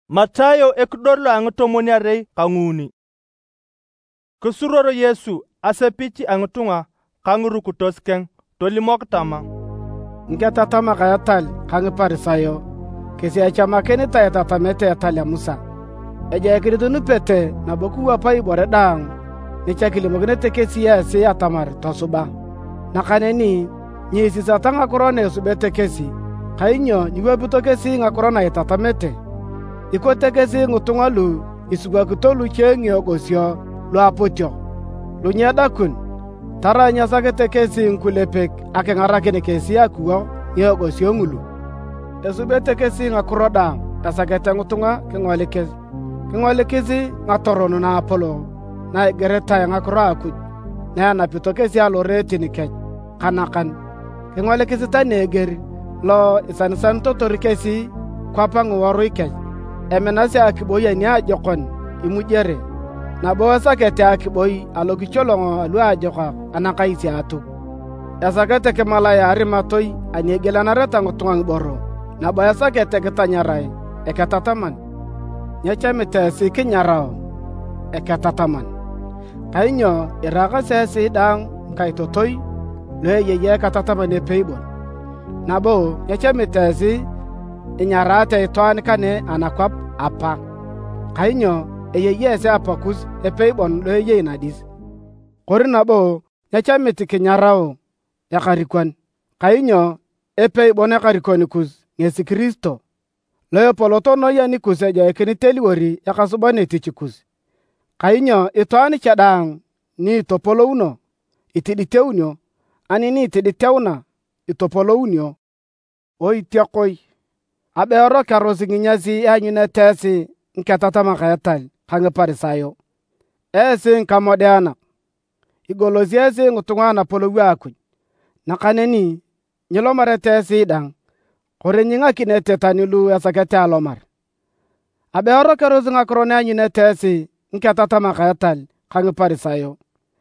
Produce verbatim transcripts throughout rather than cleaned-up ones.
Matayo ekudorlo ang'utomoni arei kang'uni. Kusuroro Yesu asepichi ang'utunga kang'urukutos keng tolimok tama. Nketatama kayatal kang'iparisayo kesi echamakini taitatamete etal ya Musa. Ejaikinitu pete nabo kuwapa ibore daang nichakilimokinete kesi esi atamar tosuba. Nakaneni nyiisisata ng'akiro na esubete kesi kainyo nyiwapito kesi ng'akiro na itatamete. Ikote kesi ng'utunga lu isugakito luche ng'iogosio lu apotio lu nyedakun tara nyasakete kesi ng'kulepek aking'arakini kesi akuo ng'iogosio ng'ulu. Esubete kesi ng'akiro daang esakete ng'utunga king'olikis king'olikisi ng'atoron naapolo na igeretae ng'akiro akuj na enapito kesi aloretin kech kanakan king'olikisita neeger lo isanisanitotor kesi kwapa ng'iworui kech eminasi akiboi aniajokon imujere nabo esakete akiboi alokicholong'o aluajokak anakaisi atuk. Esakete kimalaya arimatoi aniegelanareta ng'utunga ng'iboro nabo esakete kitanyarai eketataman nyechamite esi kinyarao eketataman kainyo irakasi esi daang nkaitotoi lo eyeye eketataman epeibon nabo nyechamite esi inyarate itoan kane anakwap apa kainyo eyeye esi apakus epeibon lo eyei nadis. Kori nabo nyechamite kinyarao ekarikwan kainyo epeibon ekarikwan kus ng'esi Kristo lo epoloto noyani kus ejoikini teliwori ekasuban etich kus kainyo itoan cha daang ni itopolouno itiditeunio ani ni itiditeuna itopolounio. Oitiakoi abeero keros ng'inyasi eanyunete esi nketatama kayatal kang'iparisayo esi ng'kamodeanak igolosi esi ng'utunga anapolou akuj nakaneni nyilomarete esi dang kori nying'akinete tani lu esakete alomar. Abeero keros ng'akiro neanyunete esi nketatama kayatal kang'iparisayo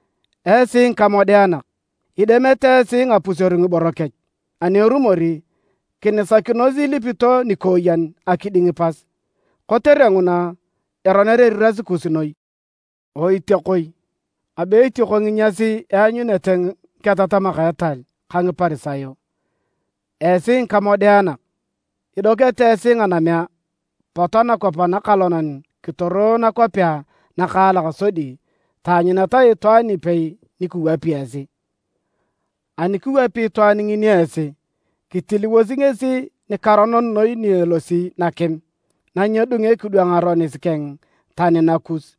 esi ng'kamodeanak idemete esi ng'apusior ng'iboro kech ani erumori kinisakinosi ilipito nikoyan akiding'ipas kotere ng'una eronere erirasi kus noi. Oitiakoi abe itioko ng'inyasi eanyunete nketatama kayatal kang'iparisayo esi ng'kamodeanak idokete esi ng'anamia poto nakwap anakalonan kitoro nakwapia nakaalak sodi taanyuneta itwaan ipei nikiwapi esi. Ani kiwapi itwaan ng'ini esi kitiliwosi ng'esi nikaronon noi nielosi nakim nanyedung'e kidwang'aronis keng tani nakus.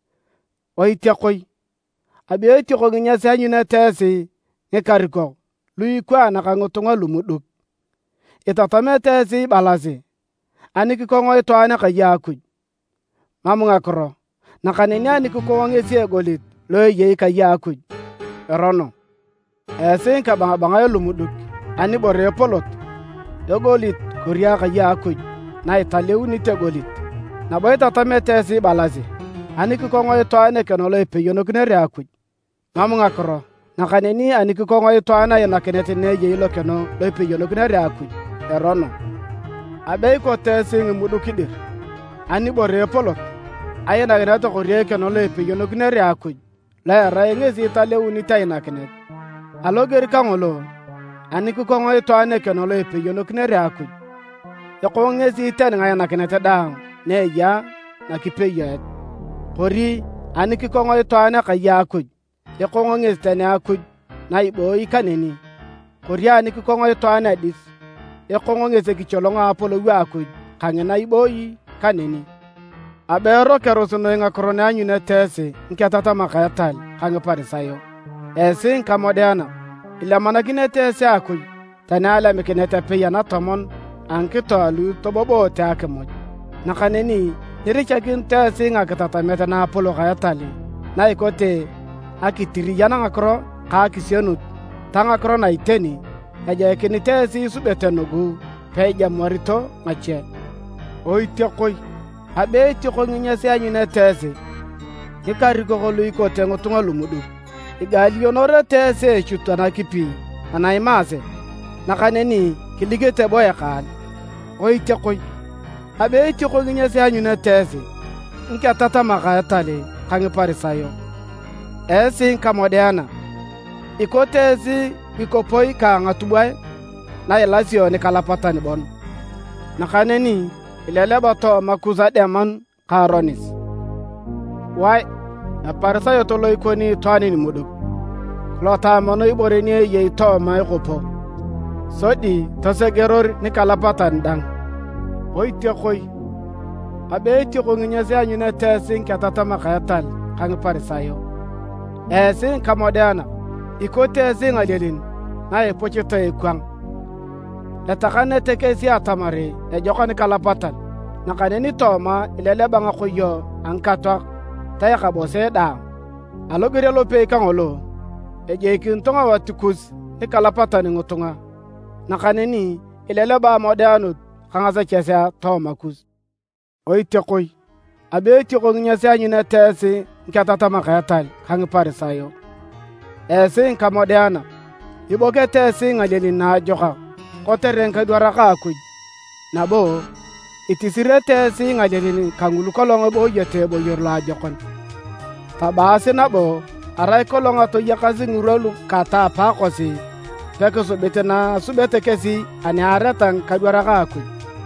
Oitiakoi abe etioko ng'inyasi eanyunete esi ng'ikarikok lu ikwaan ka ng'utunga lumuduk itatamete esi ibalasi ani kikong'o itwaan kai akuj mam ng'akiro nakaneni ani kikong'o ng'esi egolit lo eyei kai akuj erono esi ng'kebang'abang'ae lumuduk ani bore epolot egolit koria kai akuj na italeunit egolit nabo itatamete esi ibalasi ani kikong'o itwaan ekeno lo epeyonokinere akuj mam ng'akiro nakaneni ani kikong'o itwaan ainakinet neeyei lokeno lo epeyonokinere akuj erono. Abe ikote esi ng'imuduk dir ani bore epolot ainakinet koria ekeno lo epeyonokinere akuj lo erai ng'esi italeunit ainakinet aloger kang'olo ani kikong'o itwaan ekeno lo epeyonokinere akuj ekong'o ng'esi iten ng'ainakinet daang neeya nakipeyoet kori ani kikong'o itwaan kai akuj ekong'o ng'esi teni akuj na iboi kaneni kori ani kikong'o itwaan adis ekong'o ng'esi ekicholong'o apolou akuj kang'ina iboi kaneni. Abeero keros noi ng'akiro neanyunete esi nketatama kayatal kang'iparisayo esi ng'kamodeanak ilemanakinete esi akuj tani alemikinet epei anatomon ang'kito alu tobobote akimuj nakaneni nyirichakinito esi ng'akitatamet naapolo kayatal na ikote akitiriyan ng'akiro ka akisienut ta ng'akiro na iteni ejaikinite esi isubete nugu peijamuarito ng'ache. Oitiakoi abe etioko ng'inyasi eanyunete esi ng'ikarikok lu ikote ng'utunga lumuduk igalionorete esi echut anakipi anaimase nakaneni kiligete boekaan. Oitiakoi abe choko nginya se anyuna tesi nke tata maka tali kangi Parisayo esi kamodiana iko tesi iko poi ka ngatubai na elasio ni kalapata ni bon nakaneni ilele bato makuza deman karonis wai a Parisayo tolo iko ni twani ni mudu lota mono ibore ni ye to mai kopo sodi tose geror ni kalapata ndang oi te koi abe ti ko nya se anyuna tesi nke tata maka tali kangi Parisayo esi kamodiana iko tesi ngalelin na e pochito e kwang letakane teke si atamare e jokani kalapatan nakaneni toma ilele banga koyo ankatwa taya kabose da alogere lope kangolo e jekin tonga watukus ni kalapatan ngutunga nakaneni ilele ba modano kanga za chesa toma kus oi tekoi abe ti ko nya se anyina tesi nkatata makayatal kangi Parisayo esi kamodiana iboke tesi ngaleli na joka kotere nka dwara ka kuj nabo itisire tesi ngaleli kangulu kolongo bo yete bo yorla jokon tabase nabo arai kolongo to yakazi ngurolu kata pa kosi peke so betena subete kesi ani aratan ka dwara ka kuj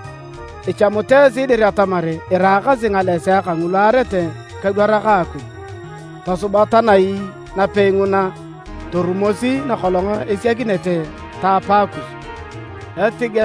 ichamotesi de ratamare iraka singale sa kangulu arete ka dwara ka kuj tasubatanai na penguna torumosi na kolongo esiakinete ta pakus etige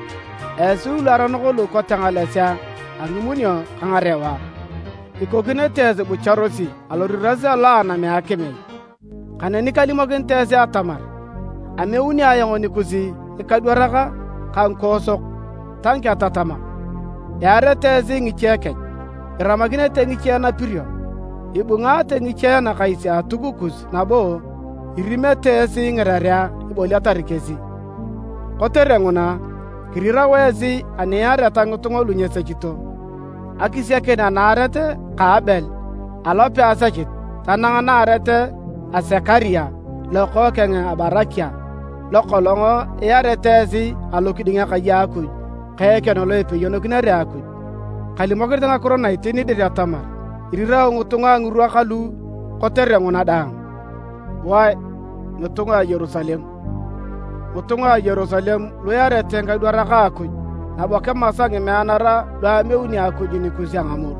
esu larano kolu kotangalesia angumunyo kangarewa ikokinete ze bucharosi aloriraza la na meakeme kaneni kalimogen se atamar ameuni ayangoni kusi ikadwaraka kankosok tanki atatama yare tezi ngicheke iramagine tengiche na pirio ibunga tengiche na kaisi atugukus nabo irimete si ngararia ibolia tarikesi koterenguna kirira wezi aniare tangutungo lunyese kito akisia kena narete kabel alope asakit tananga narete asekaria loko kenga abarakia loko longo yarete si alokidinga kayaku keke no lepe yonokinare aku kalimogir tanga korona itini de atamar irira ngutunga ngurua kalu koterenguna dang wai ngutunga Yerusalem ngutunga Yerusalem lo yare tenga dwara ka ku na boke masange me anara lo meuni aku jini kusianga mur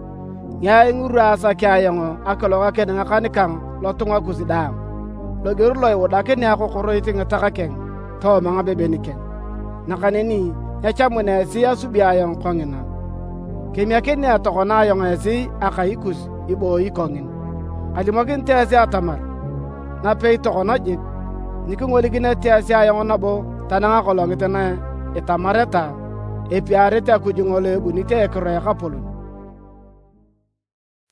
nya ngura sa kya yango akalo ka kenga kanikang lo tunga kusidang lo geru lo yoda ke ne akokoro itinga takaken to manga bebeniken nakaneni ya chamune si asubia yang kongena kemia kene atokona yang esi akaikus ibo ikongin alimogin tese atamar na pei tokona jik nikungolingine tese yang nabo tananga kolongitena etamareta epiareta kujungole bunite ekro ya kapolun